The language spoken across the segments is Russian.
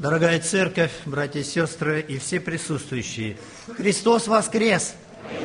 Дорогая церковь, братья и сестры и все присутствующие, Христос воскрес!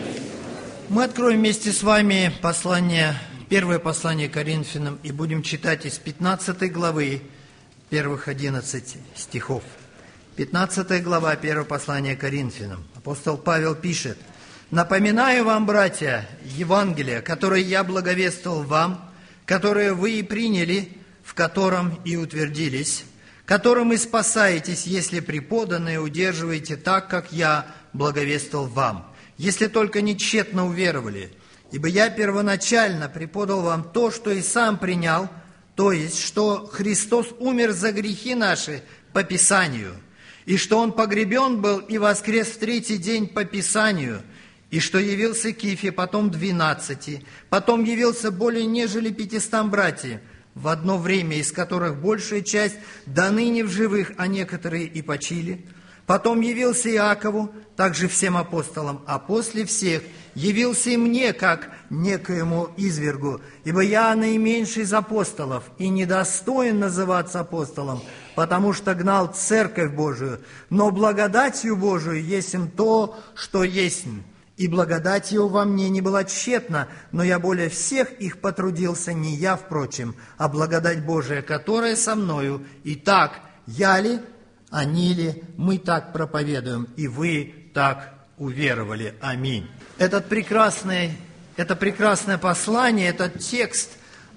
Мы откроем вместе с вами первое послание Коринфянам и будем читать из 15 главы первых 11 стихов. 15 глава, первое послание Коринфянам. Апостол Павел пишет: «Напоминаю вам, братья, Евангелие, которое я благовествовал вам, которое вы и приняли, в котором и утвердились, которым и спасаетесь, если преподанное удерживаете так, как я благовествовал вам, если только не тщетно уверовали. Ибо я первоначально преподал вам то, что и сам принял, то есть, что Христос умер за грехи наши по Писанию, и что Он погребен был и воскрес в третий день по Писанию, и что явился Кифе, потом 12, потом явился более нежели 500 братьям, в одно время, из которых большая часть до ныне в живых, а некоторые и почили. Потом явился Иакову, также всем апостолам, а после всех явился и мне, как некоему извергу, ибо я наименьший из апостолов и недостоин называться апостолом, потому что гнал церковь Божию, но благодатью Божию есть им то, что есть. И благодать его во мне не была тщетна, но я более всех их потрудился, не я, впрочем, а благодать Божия, которая со мною. Итак, я ли, они ли, мы так проповедуем, и вы так уверовали. Аминь». Это прекрасное послание, этот текст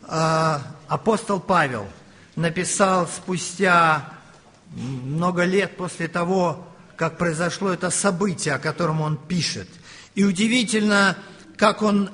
апостол Павел написал спустя много лет после того, как произошло это событие, о котором он пишет. И удивительно, как он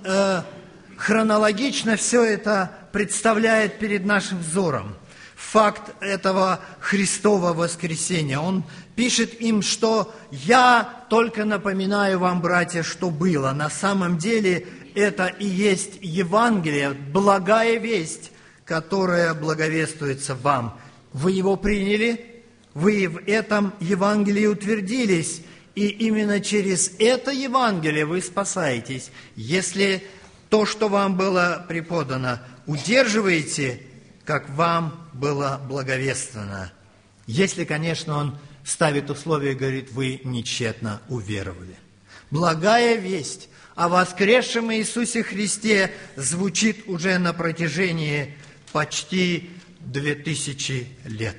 хронологично все это представляет перед нашим взором. Факт этого Христова воскресения. Он пишет им, что «я только напоминаю вам, братья, что было». На самом деле это и есть Евангелие, благая весть, которая благовествуется вам. Вы его приняли, вы в этом Евангелии утвердились, и именно через это Евангелие вы спасаетесь, если то, что вам было преподано, удерживаете, как вам было благовествовано. Если, конечно, он ставит условие и говорит: вы нечетно уверовали. Благая весть о воскресшем Иисусе Христе звучит уже на протяжении почти 2000 лет.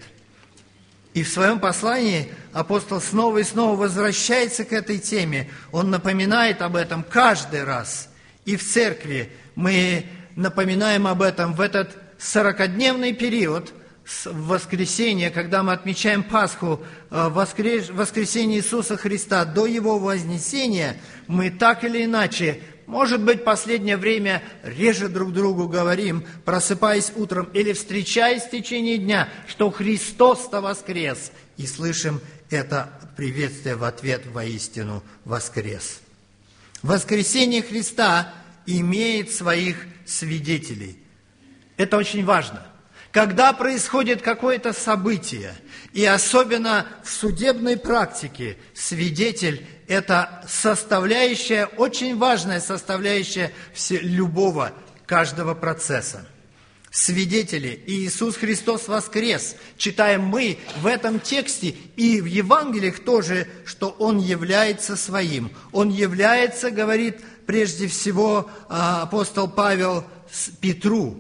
И в своем послании апостол снова и снова возвращается к этой теме. Он напоминает об этом каждый раз. И в церкви мы напоминаем об этом в этот 40-дневный период с воскресенья, когда мы отмечаем Пасху, воскресение Иисуса Христа до Его вознесения. Мы так или иначе, может быть, в последнее время реже друг другу говорим, просыпаясь утром или встречаясь в течение дня, что Христос-то воскрес, и слышим это приветствие в ответ: воистину воскрес. Воскресение Христа имеет своих свидетелей. Это очень важно. Когда происходит какое-то событие, и особенно в судебной практике, свидетель – это составляющая, очень важная составляющая любого, каждого процесса. Свидетели, и Иисус Христос воскрес. Читаем мы в этом тексте и в Евангелиях тоже, что Он является своим. Он является, говорит прежде всего апостол Павел, Петру,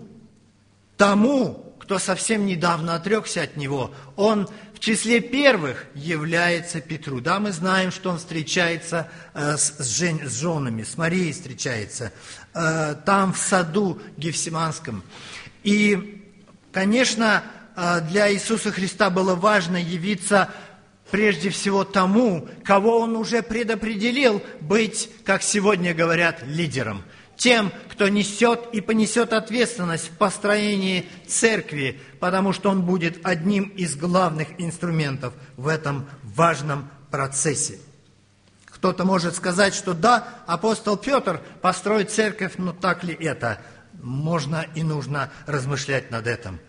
тому, кто совсем недавно отрекся от него. Он в числе первых является Петру. Да, мы знаем, что он встречается с женами, с Марией встречается, там в саду Гефсиманском. И, конечно, для Иисуса Христа было важно явиться прежде всего тому, кого Он уже предопределил быть, как сегодня говорят, лидером. Тем, кто несет и понесет ответственность в построении церкви, потому что он будет одним из главных инструментов в этом важном процессе. Кто-то может сказать, что да, апостол Петр построит церковь, но так ли это? Можно и нужно размышлять над этим.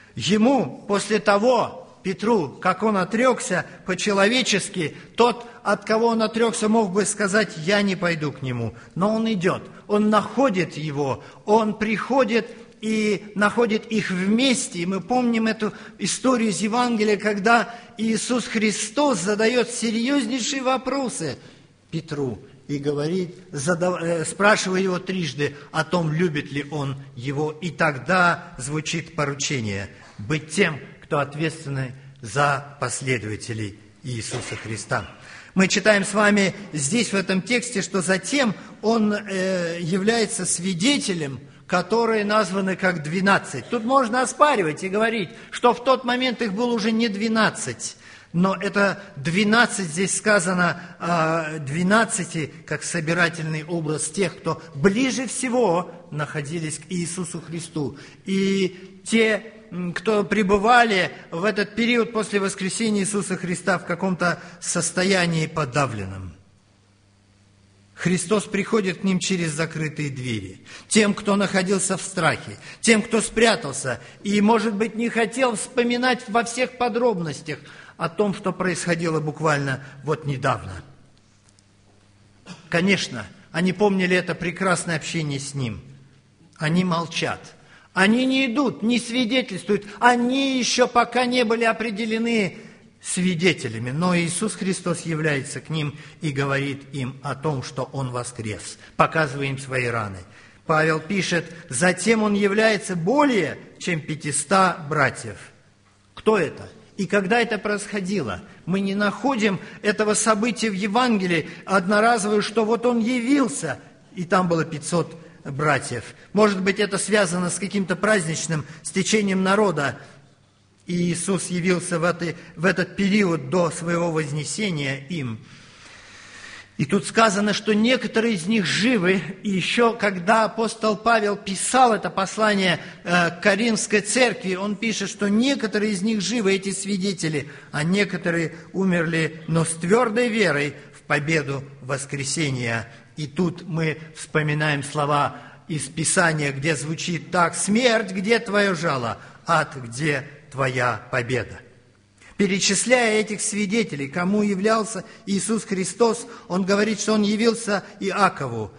Ему после того, Петру, как он отрекся по-человечески, тот, от кого он отрекся, мог бы сказать: «Я не пойду к нему». Но он идет, он находит его, он приходит и находит их вместе. И мы помним эту историю из Евангелия, когда Иисус Христос задает серьезнейшие вопросы Петру и говорит, спрашивая его трижды о том, любит ли он его. И тогда звучит поручение быть тем, кто ответственный за последователей Иисуса Христа. Мы читаем с вами здесь, в этом тексте, что затем он является свидетелем, которые названы как 12. Тут можно оспаривать и говорить, что в тот момент их было уже не 12, но это 12, здесь сказано 12, как собирательный образ тех, кто ближе всего находились к Иисусу Христу. И те, кто пребывали в этот период после воскресения Иисуса Христа в каком-то состоянии подавленном. Христос приходит к ним через закрытые двери. Тем, кто находился в страхе, тем, кто спрятался и, может быть, не хотел вспоминать во всех подробностях о том, что происходило буквально вот недавно. Конечно, они помнили это прекрасное общение с Ним. Они молчат. Они не идут, не свидетельствуют. Они еще пока не были определены свидетелями. Но Иисус Христос является к ним и говорит им о том, что Он воскрес, показывая им свои раны. Павел пишет, затем Он является более чем 500 братьев. Кто это? И когда это происходило? Мы не находим этого события в Евангелии одноразовое, что вот Он явился, и там было 500 братьев. Может быть, это связано с каким-то праздничным стечением народа. И Иисус явился в этот период до своего вознесения им. И тут сказано, что некоторые из них живы. И еще, когда апостол Павел писал это послание к Коринфской церкви, он пишет, что некоторые из них живы, эти свидетели, а некоторые умерли, но с твердой верой в победу воскресения. И тут мы вспоминаем слова из Писания, где звучит так: «Смерть, где твое жало? Ад, где твоя победа?» Перечисляя этих свидетелей, кому являлся Иисус Христос, Он говорит, что Он явился Иакову.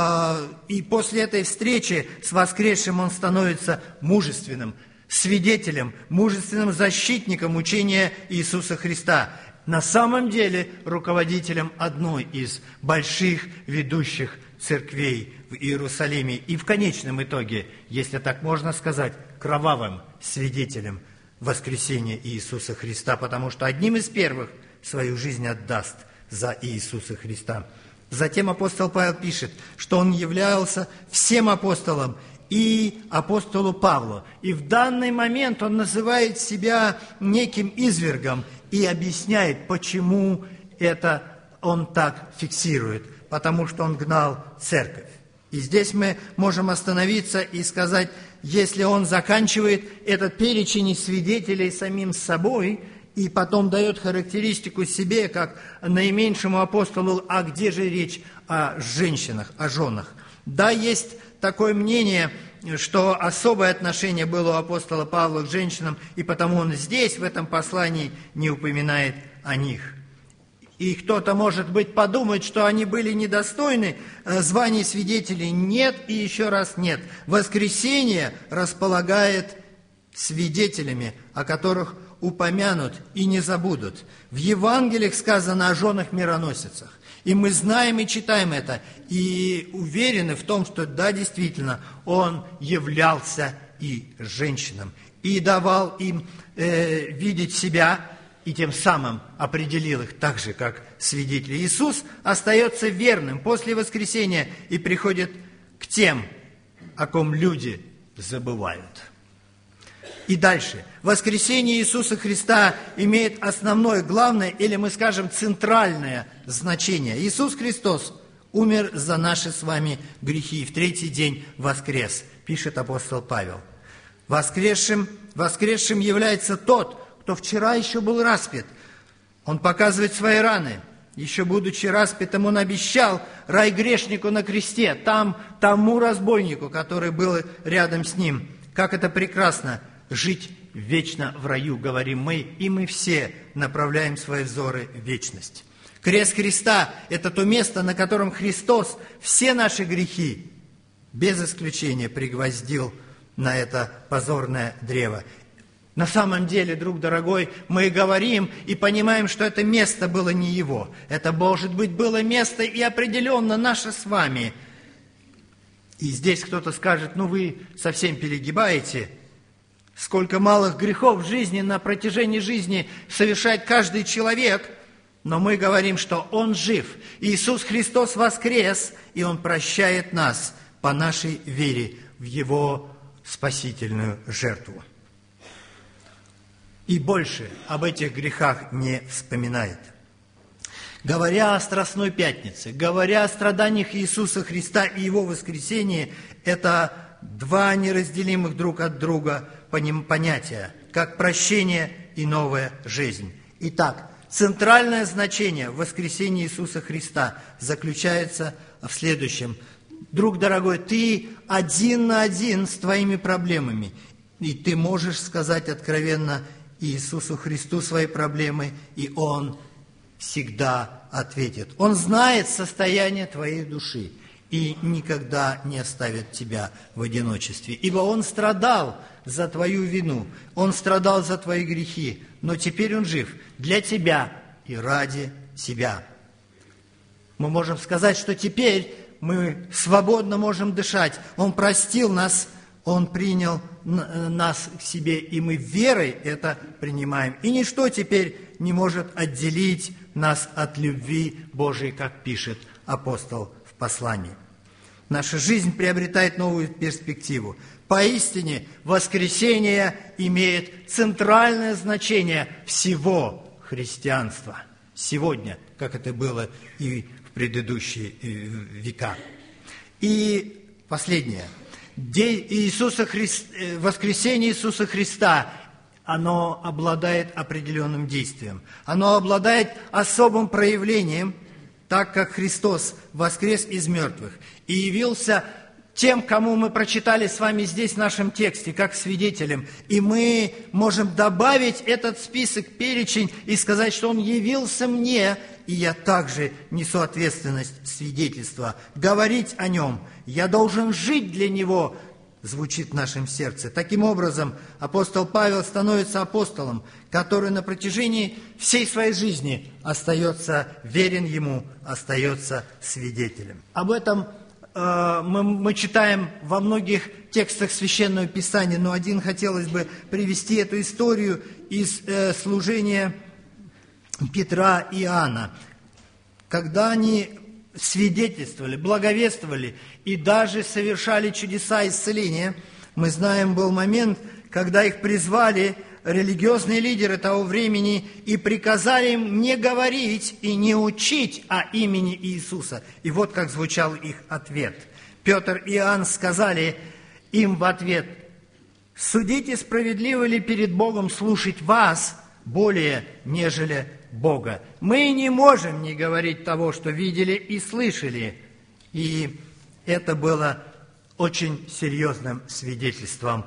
И после этой встречи с воскресшим Он становится мужественным свидетелем, мужественным защитником учения Иисуса Христа. На самом деле руководителем одной из больших ведущих церквей в Иерусалиме. И в конечном итоге, если так можно сказать, кровавым свидетелем воскресения Иисуса Христа, потому что одним из первых свою жизнь отдаст за Иисуса Христа. Затем апостол Павел пишет, что он являлся всем апостолом и апостолу Павлу. И в данный момент он называет себя неким извергом и объясняет, почему это он так фиксирует. Потому что он гнал церковь. И здесь мы можем остановиться и сказать, если он заканчивает этот перечень свидетелей самим собой, и потом дает характеристику себе, как наименьшему апостолу, а где же речь о женщинах, о женах? Да, есть такое мнение, что особое отношение было у апостола Павла к женщинам, и потому он здесь, в этом послании, не упоминает о них. И кто-то, может быть, подумает, что они были недостойны звания свидетелей. Нет и еще раз нет. Воскресение располагает свидетелями, о которых упомянут и не забудут. В Евангелиях сказано о женах-мироносицах. И мы знаем и читаем это, и уверены в том, что да, действительно, он являлся и женщинам, и давал им видеть себя, и тем самым определил их так же, как свидетели. Иисус остается верным после воскресения и приходит к тем, о ком люди забывают. И дальше. Воскресение Иисуса Христа имеет основное, главное, или мы скажем центральное значение. Иисус Христос умер за наши с вами грехи и в третий день воскрес, пишет апостол Павел. Воскресшим является тот, кто вчера еще был распят. Он показывает свои раны. Еще будучи распятым, он обещал рай грешнику на кресте, тому разбойнику, который был рядом с ним. Как это прекрасно жить вечно в раю, говорим мы, и мы все направляем свои взоры в вечность. Крест Христа – это то место, на котором Христос все наши грехи, без исключения, пригвоздил на это позорное древо. На самом деле, друг дорогой, мы говорим и понимаем, что это место было не его. Это, может быть, было место и определенно наше с вами. И здесь кто-то скажет: ну вы совсем перегибаете. Сколько малых грехов в жизни, на протяжении жизни совершает каждый человек. Но мы говорим, что Он жив. Иисус Христос воскрес, и Он прощает нас по нашей вере в Его спасительную жертву. И больше об этих грехах не вспоминает. Говоря о Страстной Пятнице, говоря о страданиях Иисуса Христа и Его воскресении, это два неразделимых друг от друга понятия, как прощение и новая жизнь. Итак, центральное значение воскресения Иисуса Христа заключается в следующем. Друг дорогой, ты один на один с твоими проблемами, и ты можешь сказать откровенно Иисусу Христу свои проблемы, и Он всегда ответит. Он знает состояние твоей души и никогда не оставит тебя в одиночестве. Ибо Он страдал за твою вину, Он страдал за твои грехи, но теперь Он жив для тебя и ради тебя. Мы можем сказать, что теперь мы свободно можем дышать. Он простил нас, Он принял нас к себе, и мы верой это принимаем. И ничто теперь не может отделить нас от любви Божией, как пишет апостол в послании. Наша жизнь приобретает новую перспективу. Поистине, воскресение имеет центральное значение всего христианства. Сегодня, как это было и в предыдущие века. И последнее. Воскресение Иисуса Христа, оно обладает определенным действием. Оно обладает особым проявлением, так как Христос воскрес из мертвых и явился тем, кому мы прочитали с вами здесь в нашем тексте, как свидетелем. И мы можем добавить этот список, перечень, и сказать, что Он явился мне, и я также несу ответственность свидетельства. Говорить о Нем. Я должен жить для Него, звучит в нашем сердце. Таким образом, апостол Павел становится апостолом, который на протяжении всей своей жизни остается верен Ему, остается свидетелем. Об этом мы читаем во многих текстах Священного Писания, но один хотелось бы привести эту историю из служения Петра и Иоанна, когда они свидетельствовали, благовествовали и даже совершали чудеса исцеления. Мы знаем, был момент, когда их призвали религиозные лидеры того времени и приказали им не говорить и не учить о имени Иисуса. И вот как звучал их ответ. Петр и Иоанн сказали им в ответ: «Судите, справедливо ли перед Богом слушать вас более, нежели Бога. Мы не можем не говорить того, что видели и слышали». И это было очень серьезным свидетельством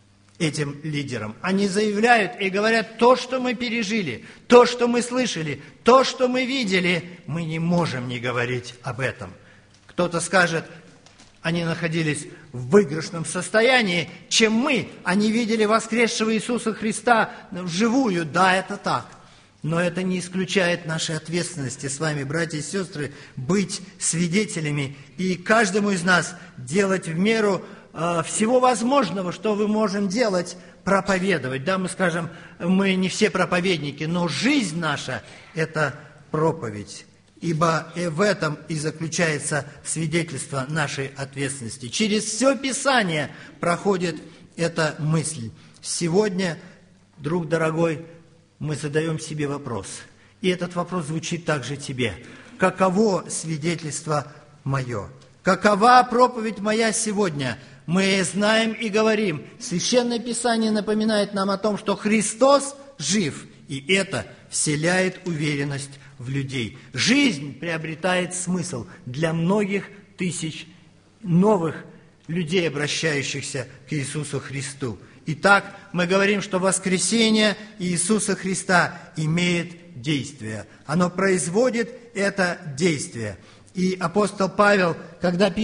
этим лидерам. Они заявляют и говорят: то, что мы пережили, то, что мы слышали, то, что мы видели, мы не можем не говорить об этом. Кто-то скажет: они находились в выигрышном состоянии, чем мы. Они видели воскресшего Иисуса Христа вживую. Да, это так. Но это не исключает нашей ответственности с вами, братья и сестры, быть свидетелями и каждому из нас делать в меру всего возможного, что мы можем делать, проповедовать. Да, мы скажем, мы не все проповедники, но жизнь наша – это проповедь. Ибо в этом и заключается свидетельство нашей ответственности. Через все Писание проходит эта мысль. Сегодня, друг дорогой, мы задаем себе вопрос. И этот вопрос звучит также тебе. Каково свидетельство мое? Какова проповедь моя сегодня? Мы знаем и говорим. Священное Писание напоминает нам о том, что Христос жив. И это вселяет уверенность в людей. Жизнь приобретает смысл для многих тысяч новых людей, обращающихся к Иисусу Христу. Итак, мы говорим, что воскресение Иисуса Христа имеет действие. Оно производит это действие. И апостол Павел, когда пишет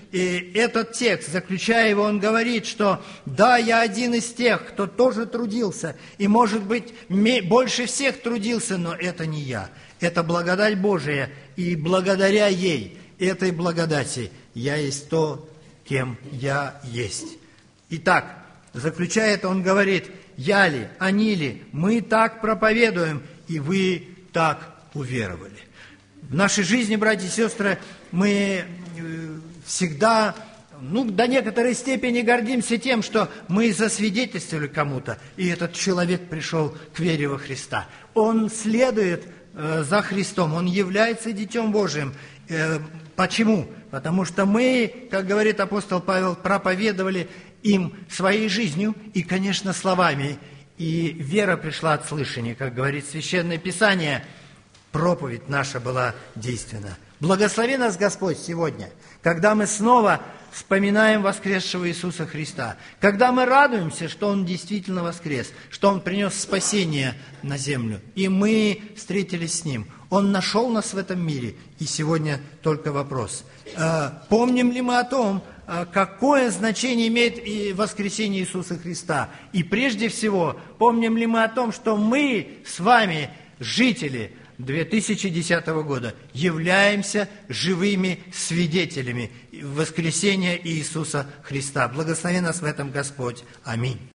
этот текст, заключая его, он говорит, что да, я один из тех, кто тоже трудился, и, может быть, больше всех трудился, но это не я. Это благодать Божия, и благодаря ей, этой благодати, я есть то, кем я есть. Итак, заключая это, он говорит: я ли, они ли, мы так проповедуем, и вы так уверовали. В нашей жизни, братья и сестры, мы всегда, до некоторой степени гордимся тем, что мы засвидетельствовали кому-то, и этот человек пришел к вере во Христа. Он следует за Христом, он является Детем Божиим. Почему? Потому что мы, как говорит апостол Павел, проповедовали им своей жизнью и, конечно, словами. И вера пришла от слышания, как говорит Священное Писание. Проповедь наша была действенна. Благослови нас, Господь, сегодня, когда мы снова вспоминаем воскресшего Иисуса Христа, когда мы радуемся, что Он действительно воскрес, что Он принес спасение на землю, и мы встретились с Ним. Он нашел нас в этом мире, и сегодня только вопрос. Помним ли мы о том, какое значение имеет и воскресение Иисуса Христа? И прежде всего, помним ли мы о том, что мы с вами, жители 2010 года, являемся живыми свидетелями воскресения Иисуса Христа. Благослови нас в этом Господь. Аминь.